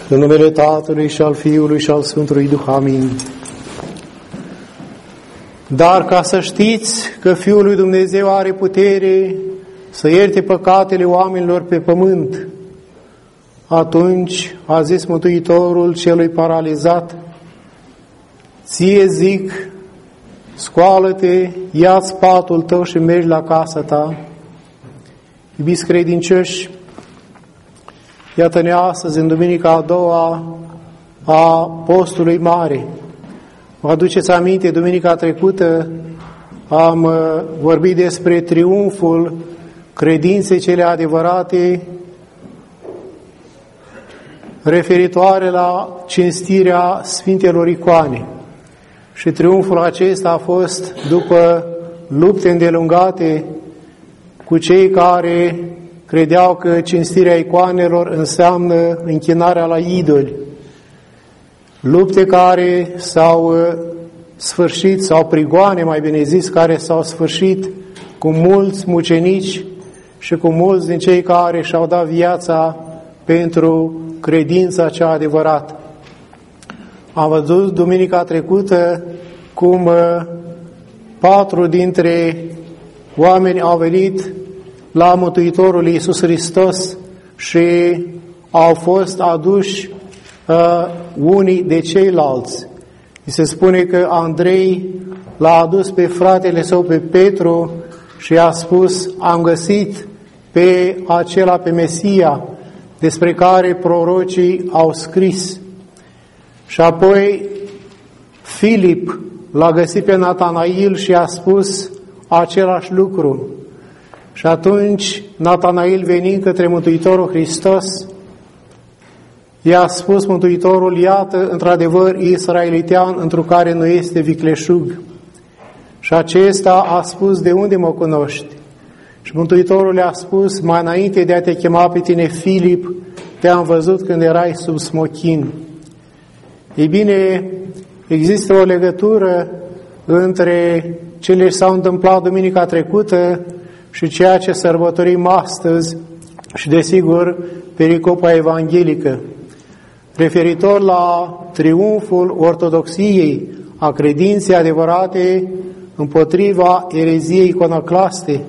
În numele Tatălui și al Fiului și al Sfântului Duh. Amin. Dar ca să știți că Fiul lui Dumnezeu are putere să ierte păcatele oamenilor pe pământ, atunci a zis Mântuitorul celui paralizat: ție zic, scoală-te, ia-ți patul tău și mergi la casa ta. Iubiți credincioși, iată-ne astăzi, în duminica a doua a postului mare. Vă aduceți aminte, duminica trecută am vorbit despre triumful credinței cele adevărate referitoare la cinstirea Sfintelor Icoane. Și triumful acesta a fost după lupte îndelungate cu cei care credeau că cinstirea icoanelor înseamnă închinarea la idoli. Lupte care s-au sfârșit, sau prigoane, mai bine zis, care s-au sfârșit cu mulți mucenici și cu mulți din cei care și-au dat viața pentru credința cea adevărată. Am văzut duminica trecută cum 4 dintre oameni au venit la Mântuitorul Iisus Hristos și au fost aduși unii de ceilalți. Se spune că Andrei l-a adus pe fratele său, pe Petru, și a spus: am găsit pe acela, pe Mesia, despre care prorocii au scris. Și apoi Filip l-a găsit pe Natanail și a spus același lucru. Și atunci Natanail, venind către Mântuitorul Hristos, i-a spus Mântuitorul: iată, într-adevăr, israelitean, întru care nu este vicleșug. Și acesta a spus: de unde mă cunoști? Și Mântuitorul le-a spus: mai înainte de a te chema pe tine Filip, te-am văzut când erai sub smochin. Ei bine, există o legătură între cele ce s-au întâmplat duminica trecută și ceea ce sărbătorim astăzi și, desigur, pericopa evanghelică. Referitor la triumful ortodoxiei, a credinței adevărate împotriva ereziei iconoclaste.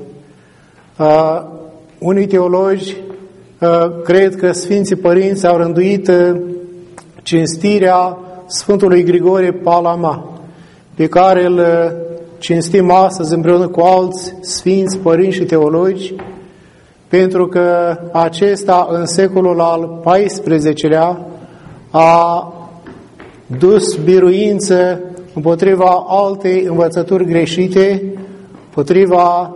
Unii teologi cred că Sfinții Părinți au rânduit cinstirea Sfântului Grigore Palama, pe care îl cinstim astăzi împreună cu alți Sfinți Părinți și teologi, pentru că acesta în secolul al XIV-lea a dus biruință împotriva altei învățături greșite, împotriva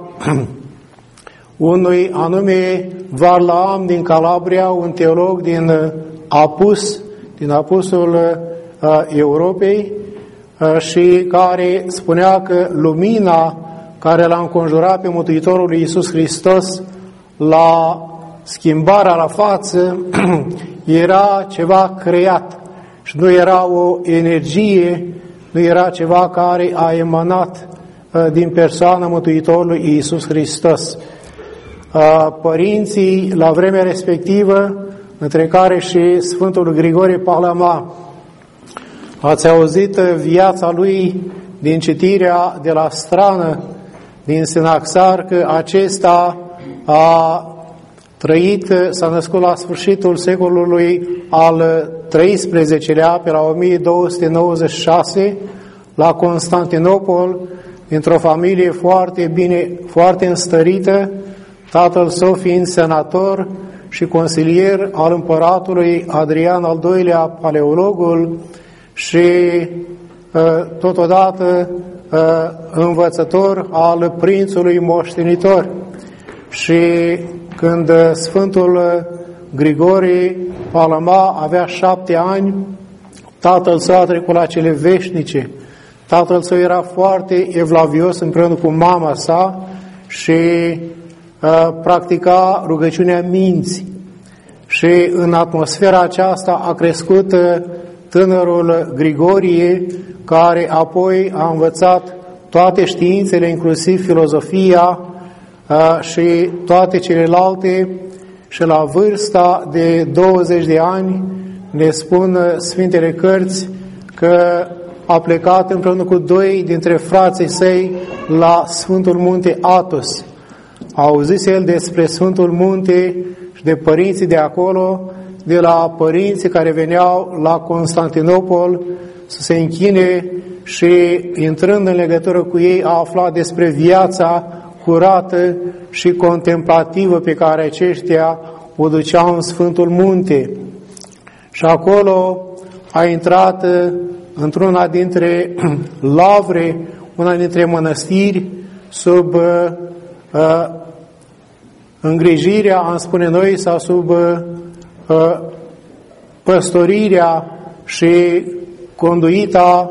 unui anume Varlaam din Calabria, un teolog din Apus, din Apusul Europei, și care spunea că lumina care l-a înconjurat pe Mântuitorul Iisus Hristos la schimbarea la față era ceva creat și nu era o energie, nu era ceva care a emanat din persoana Mântuitorului Iisus Hristos. Părinții la vremea respectivă, între care și Sfântul Grigore Palama, ați auzit viața lui din citirea de la Strană, din Sinaxar, că acesta a trăit, s-a născut la sfârșitul secolului al XIII-lea, pe la 1296, la Constantinopol, dintr-o familie foarte înstărită, tatăl său fiind senator și consilier al împăratului Adrian al II-lea, Paleologul, și totodată învățător al prințului moștenitor. Și când Sfântul Grigore Palama avea 7 ani, tatăl său a trecut la cele veșnice. Tatăl său era foarte evlavios împreună cu mama sa și practica rugăciunea minții. Și în atmosfera aceasta a crescut tânărul Grigorie, care apoi a învățat toate științele, inclusiv filozofia și toate celelalte, și la vârsta de 20 de ani ne spun Sfintele Cărți că a plecat împreună cu 2 dintre frații săi la Sfântul Munte Athos. A auzit el despre Sfântul Munte și de părinții de acolo, de la părinții care veneau la Constantinopol să se închine și, intrând în legătură cu ei, a aflat despre viața curată și contemplativă pe care aceștia o duceau în Sfântul Munte. Și acolo a intrat într-una dintre lavre, una dintre mănăstiri, sub îngrijirea, am spune noi, sau sub păstorirea și conduita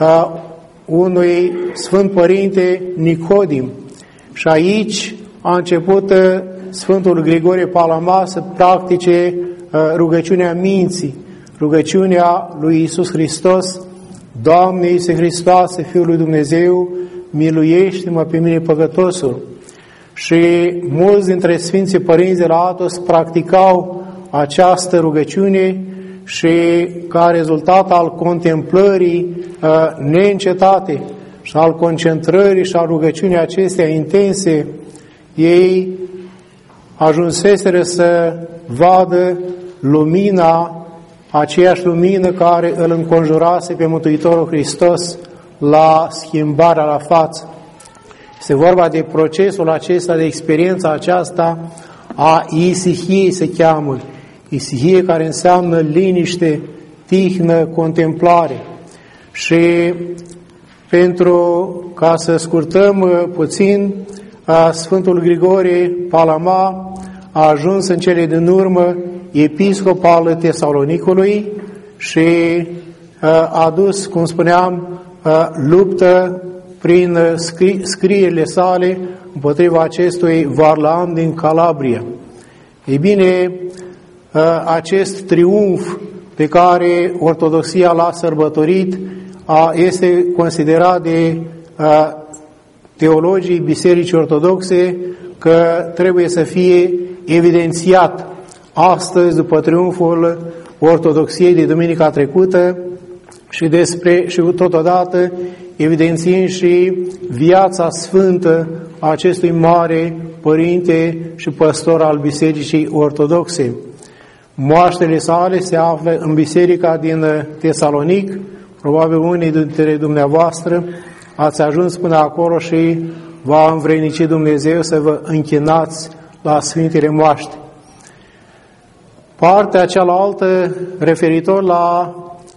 unui Sfânt Părinte Nicodim. Și aici a început Sfântul Grigore Palama să practice rugăciunea minții, rugăciunea lui Iisus Hristos: Doamne Iisuse Hristoase, Fiul lui Dumnezeu, miluiește-mă pe mine păcătosul. Și mulți dintre Sfinții Părinți de la Athos practicau această rugăciune și, ca rezultat al contemplării neîncetate și al concentrării și al rugăciunii acestea intense, ei ajunseseră să vadă lumina, aceeași lumină care îl înconjurase pe Mântuitorul Hristos la schimbarea la față. Este vorba de procesul acesta, de experiența aceasta a isihiei, se cheamă. Isihie, care înseamnă liniște, tihnă, contemplare. Și pentru ca să scurtăm puțin, Sfântul Grigore Palama a ajuns în cele din urmă episcop al Tesalonicului și a dus, cum spuneam, luptă prin scrierile sale împotriva acestui Varlaam din Calabria. Ei bine, acest triumf pe care Ortodoxia l-a sărbătorit este considerat de teologii Bisericii Ortodoxe că trebuie să fie evidențiat astăzi, după triumful Ortodoxiei de duminica trecută, și totodată evidențiind și viața sfântă a acestui mare părinte și păstor al Bisericii Ortodoxe. Moaștele sale se află în biserica din Tesalonic. Probabil unii dintre dumneavoastră ați ajuns până acolo și v-a învrednicit Dumnezeu să vă închinați la Sfintele Moaște. Partea cealaltă, referitor la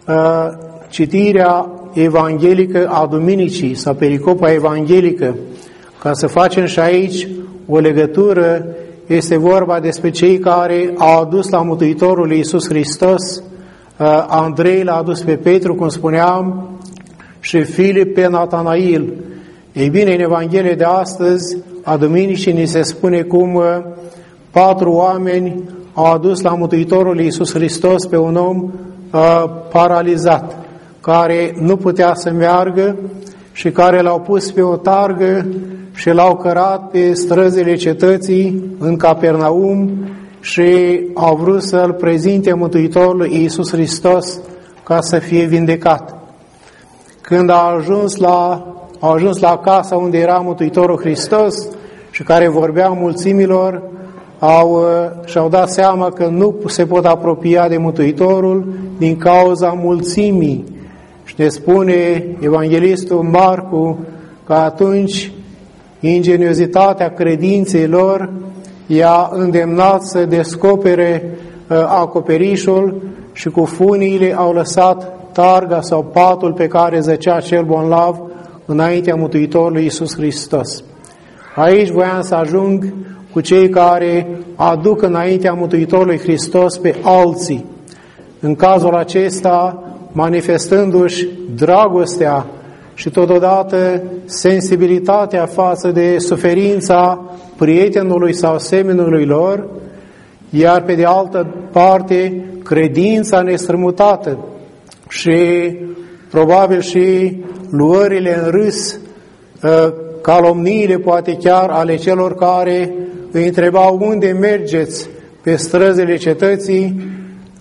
citirea evanghelică a Duminicii sau pericopa evanghelică, ca să facem și aici o legătură, este vorba despre cei care au adus la Mântuitorul Iisus Hristos. Andrei l-a adus pe Petru, cum spuneam, și Filip pe Natanail. Ei bine, în Evanghelie de astăzi, a Duminicii, ni se spune cum 4 oameni au adus la Mântuitorul Iisus Hristos pe un om paralizat, care nu putea să meargă și care l-au pus pe o targă și l-au cărat pe străzile cetății în Capernaum și au vrut să-l prezinte Mântuitorului Iisus Hristos ca să fie vindecat. Când a ajuns la casa unde era Mântuitorul Hristos și care vorbea mulțimilor, și-au dat seama că nu se pot apropia de Mântuitorul din cauza mulțimii. Și ne spune evanghelistul Marcu că atunci ingeniozitatea credinței lor i-a îndemnat să descopere acoperișul și cu funiile au lăsat targa sau patul pe care zăcea cel bolnav înaintea Mântuitorului Iisus Hristos. Aici voiam să ajung cu cei care aduc înaintea Mântuitorului Hristos pe alții. În cazul acesta, manifestându-și dragostea și totodată sensibilitatea față de suferința prietenului sau semenului lor, iar pe de altă parte credința nestrămutată și probabil și luările în râs, calomniile poate chiar ale celor care îi întrebau unde mergeți pe străzile cetății,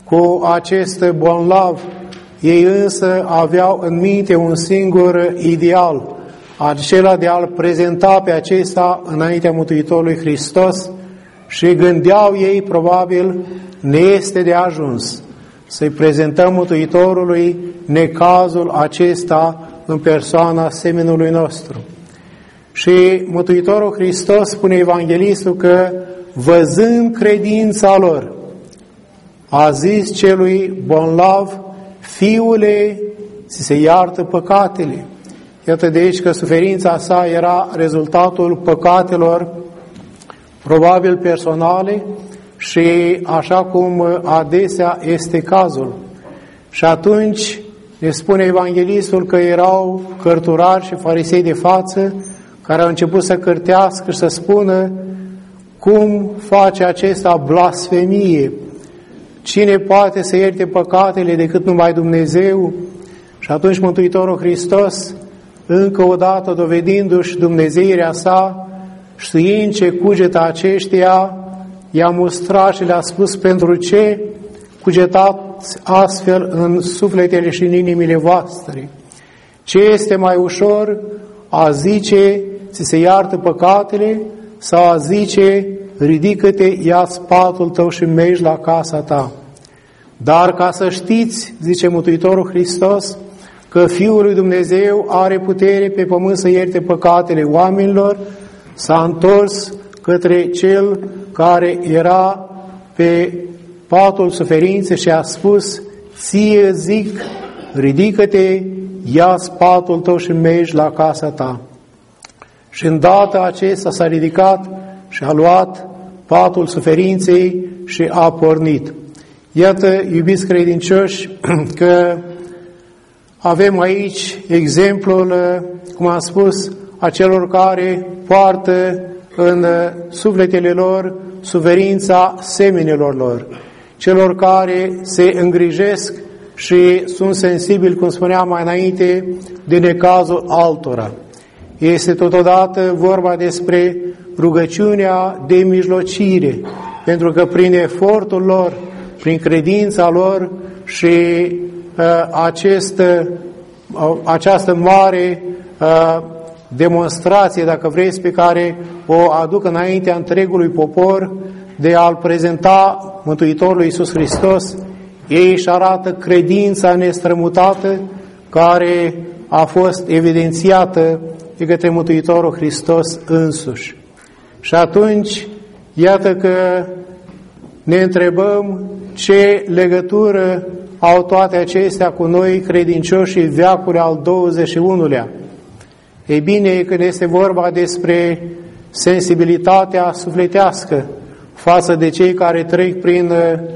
cu acest bolnav. Ei însă aveau în minte un singur ideal, acela de a-L prezenta pe acesta înaintea Mântuitorului Hristos, și gândeau ei, probabil, ne este de ajuns să-i prezentăm Mântuitorului necazul acesta în persoana semenului nostru. Și Mântuitorul Hristos, spune evanghelistul, că văzând credința lor, a zis celui bolnav: fiule, ți se iartă păcatele. Iată de aici că suferința sa era rezultatul păcatelor, probabil personale, și așa cum adesea este cazul. Și atunci ne spune evanghelistul că erau cărturari și farisei de față care au început să cârtească și să spună: cum face acesta blasfemie? Cine poate să ierte păcatele decât numai Dumnezeu? Și atunci Mântuitorul Hristos, încă o dată dovedindu-și dumnezeirea sa, știind ce cugetă aceștia, i-a mustrat și le-a spus: pentru ce cugetați astfel în sufletele și în inimile voastre? Ce este mai ușor, a zice: ți se iartă păcatele, sau a zice: ridică-te, ia-ți patul tău și mergi la casa ta? Dar ca să știți, zice Mântuitorul Hristos, că Fiul lui Dumnezeu are putere pe pământ să ierte păcatele oamenilor, s-a întors către cel care era pe patul suferinței și a spus: ție zic, ridică-te, ia-ți patul tău și mergi la casa ta. Și îndată acesta s-a ridicat și a luat patul suferinței și a pornit. Iată, iubiți credincioși, că avem aici exemplul, cum am spus, a celor care poartă în sufletele lor suferința semenilor lor, celor care se îngrijesc și sunt sensibili, cum spuneam mai înainte, de necazul altora. Este totodată vorba despre rugăciunea de mijlocire, pentru că prin efortul lor, prin credința lor și această mare demonstrație, dacă vreți, pe care o aduc înaintea întregului popor, de a-L prezenta Mântuitorului Iisus Hristos, ei își arată credința nestrămutată care a fost evidențiată de către Mântuitorul Hristos însuși. Și atunci, iată că ne întrebăm ce legătură au toate acestea cu noi, credincioșii veacului al 21-lea. Ei bine, când este vorba despre sensibilitatea sufletească față de cei care trec prin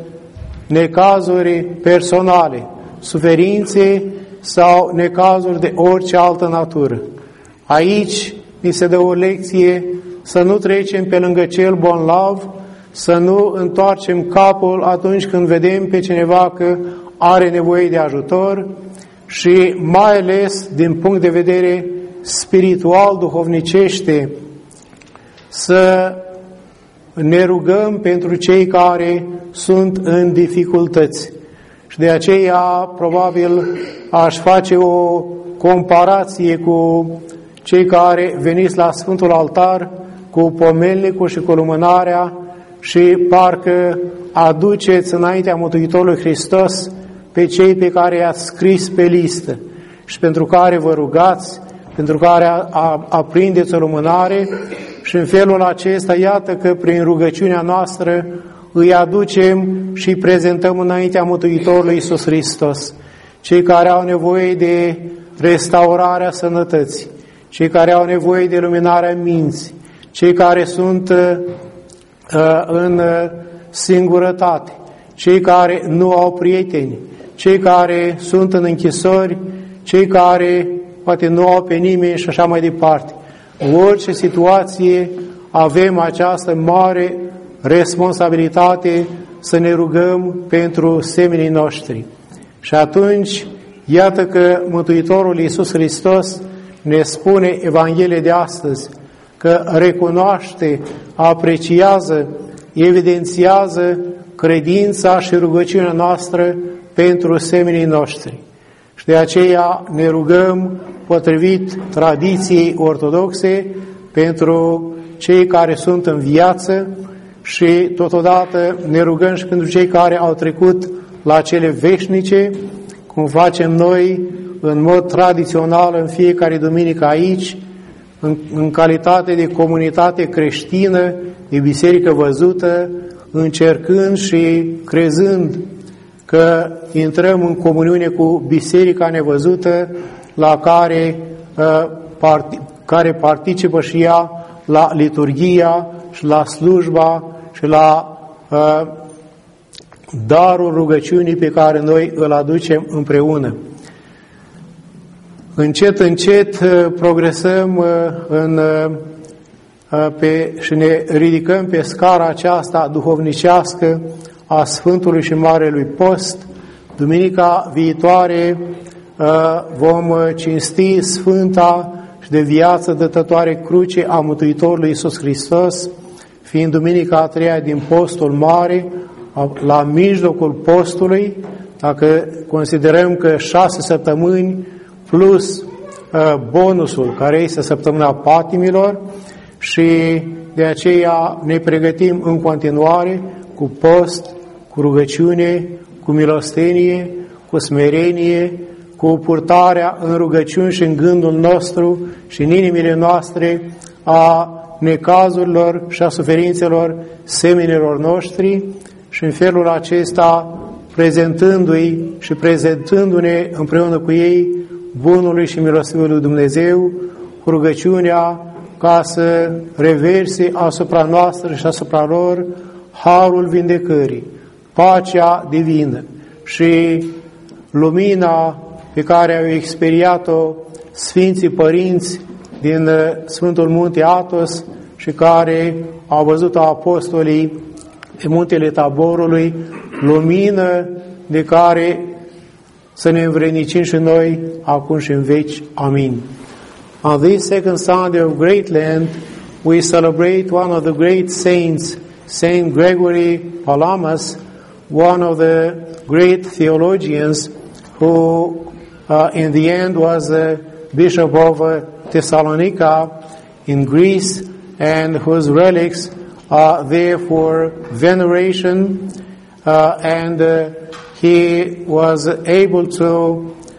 necazuri personale, suferințe sau necazuri de orice altă natură. Aici ni se dă o lecție să nu trecem pe lângă cel bolnav, să nu întoarcem capul atunci când vedem pe cineva că are nevoie de ajutor și mai ales din punct de vedere spiritual, duhovnicește, să ne rugăm pentru cei care sunt în dificultăți. Și de aceea, probabil, aș face o comparație cu cei care veniți la Sfântul Altar cu pomelnicul și cu lumânarea și parcă aduceți înaintea Mântuitorului Hristos pe cei pe care i-ați scris pe listă și pentru care vă rugați, pentru care aprindeți o lumânare, și în felul acesta, iată că prin rugăciunea noastră îi aducem și îi prezentăm înaintea Mântuitorului Iisus Hristos. Cei care au nevoie de restaurarea sănătății, cei care au nevoie de luminarea minții, cei care sunt în singurătate, cei care nu au prieteni, cei care sunt în închisori, cei care poate nu au pe nimeni și așa mai departe. În orice situație avem această mare responsabilitate să ne rugăm pentru semenii noștri. Și atunci, iată că Mântuitorul Iisus Hristos ne spune Evanghelia de astăzi că recunoaște, apreciază, evidențiază credința și rugăciunea noastră pentru semenii noștri. Și de aceea ne rugăm potrivit tradiției ortodoxe pentru cei care sunt în viață și totodată ne rugăm și pentru cei care au trecut la cele veșnice, cum facem noi în mod tradițional în fiecare duminică aici, în calitate de comunitate creștină, de biserică văzută, încercând și crezând că intrăm în comuniune cu biserica nevăzută, la care participă și ea la liturghia și la slujba și la darul rugăciunii pe care noi îl aducem împreună. Încet, încet progresăm și ne ridicăm pe scara aceasta duhovnicească a Sfântului și Marelui Post. Duminica viitoare vom cinsti Sfânta și de viață dătătoare cruce a Mântuitorului Iisus Hristos, fiind duminica a treia din postul mare, la mijlocul postului, dacă considerăm că 6 săptămâni plus bonusul care este săptămâna patimilor, și de aceea ne pregătim în continuare cu post, cu rugăciune, cu milostenie, cu smerenie, cu purtarea în rugăciuni și în gândul nostru și în inimile noastre a necazurilor și a suferințelor semenilor noștri, și în felul acesta prezentându-i și prezentându-ne împreună cu ei bunului și milostivului Dumnezeu, cu rugăciunea ca să reverse asupra noastră și asupra lor harul vindecării, pacea divină și lumina pe care au experiat-o Sfinții Părinți din Sfântul Munte Athos și care au văzut-o apostolii pe Muntele Taborului, lumină de care să ne învrednicim și noi acum și în veci. Amin. On this second Sunday of Great Lent, we celebrate one of the great saints, Saint Gregory Palamas, one of the great theologians who in the end was the Bishop of Thessalonica in Greece, and whose relics are there for veneration, and he was able to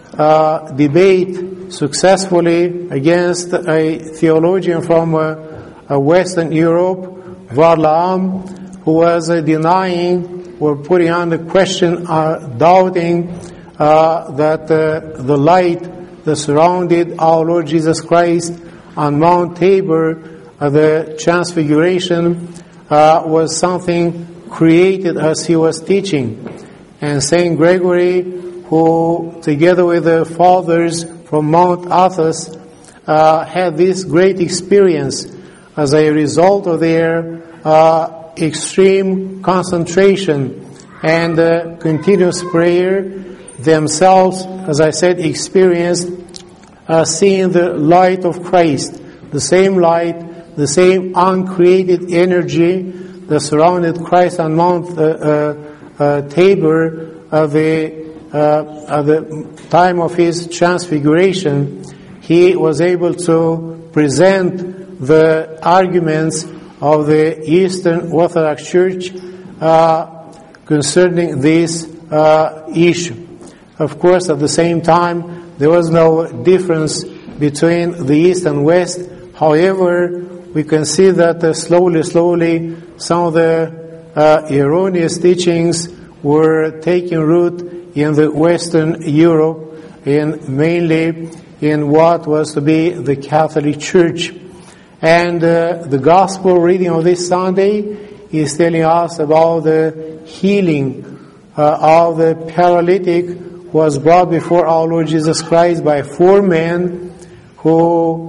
debate successfully against a theologian from Western Europe, Varlaam, who was denying or putting on the question, doubting that the light that surrounded our Lord Jesus Christ on Mount Tabor, the Transfiguration, was something created as he was teaching. And Saint Gregory, who together with the fathers from Mount Athos had this great experience as a result of their extreme concentration and continuous prayer, themselves, as I said, experienced seeing the light of Christ, the same light, the same uncreated energy that surrounded Christ on Mount Tabor at the time of his transfiguration. He was able to present the arguments of the Eastern Orthodox Church concerning this issue. Of course, at the same time, there was no difference between the East and West. However, we can see that slowly some of the erroneous teachings were taking root in the Western Europe, and mainly in what was to be the Catholic Church. And the Gospel reading of this Sunday is telling us about the healing of the paralytic who was brought before our Lord Jesus Christ by 4 men who,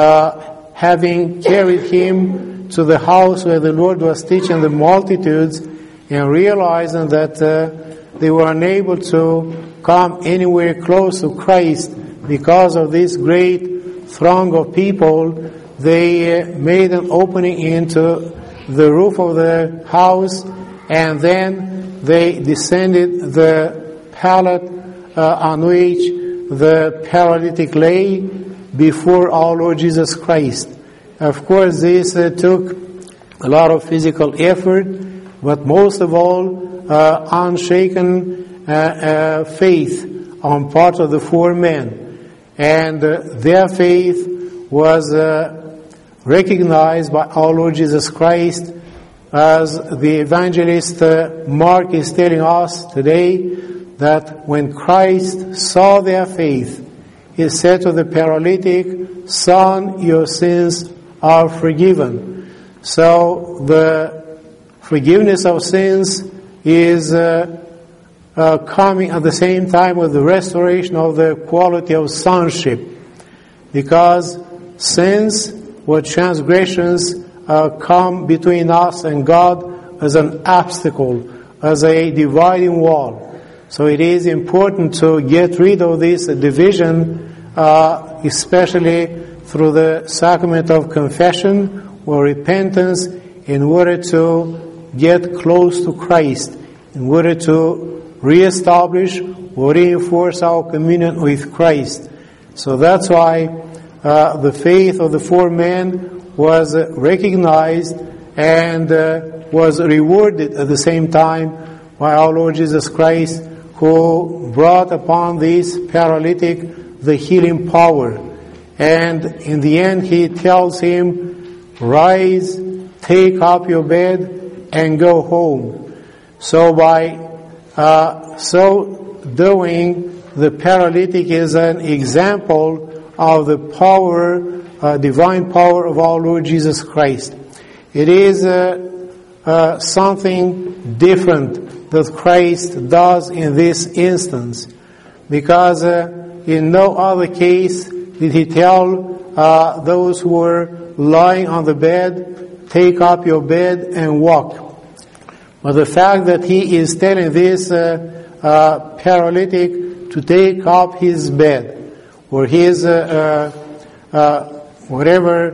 having carried him to the house where the Lord was teaching the multitudes, and realizing that they were unable to come anywhere close to Christ because of this great throng of people, they made an opening into the roof of the house, and then they descended the pallet on which the paralytic lay before our Lord Jesus Christ. Of course, this took a lot of physical effort, but most of all, unshaken faith on part of the four men. And their faith was recognized by our Lord Jesus Christ, as the evangelist Mark is telling us today, that when Christ saw their faith, he said to the paralytic, "Son, your sins are forgiven." So the forgiveness of sins is coming at the same time with the restoration of the quality of sonship, because sins or transgressions come between us and God as an obstacle, as a dividing wall. So it is important to get rid of this division, especially through the sacrament of confession or repentance, in order to get close to Christ, in order to reestablish or reinforce our communion with Christ. So that's why the faith of the four men was recognized and was rewarded at the same time by our Lord Jesus Christ, who brought upon this paralytic the healing power. And in the end, he tells him, "Rise, take up your bed, and go home." So by so doing, the paralytic is an example of the power, divine power of our Lord Jesus Christ. It is something different that Christ does in this instance, because in no other case did he tell those who were lying on the bed, "Take up your bed and walk." But the fact that he is telling this paralytic to take up his bed, or his whatever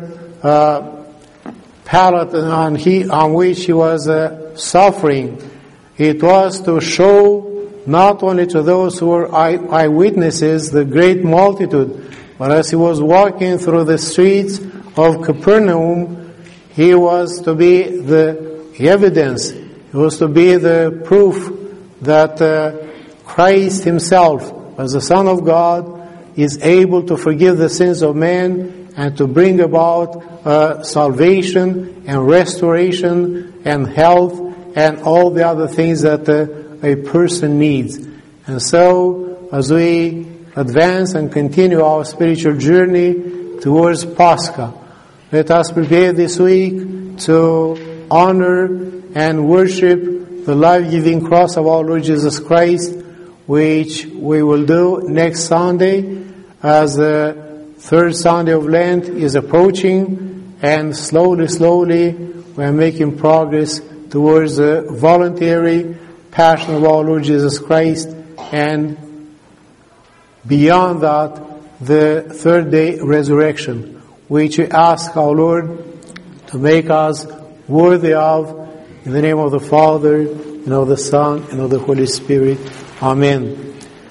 pallet on which he was suffering, it was to show not only to those who were eyewitnesses, the great multitude, but as he was walking through the streets of Capernaum, he was to be the evidence, he was to be the proof that Christ himself, as the Son of God, is able to forgive the sins of man and to bring about salvation and restoration and health and all the other things that a person needs. And so, as we advance and continue our spiritual journey towards Pascha, let us prepare this week to honor and worship the life-giving cross of our Lord Jesus Christ, which we will do next Sunday, as the third Sunday of Lent is approaching, and slowly we are making progress towards the voluntary passion of our Lord Jesus Christ, and beyond that, the third day resurrection, which we ask our Lord to make us worthy of, in the name of the Father, and of the Son, and of the Holy Spirit. Amen.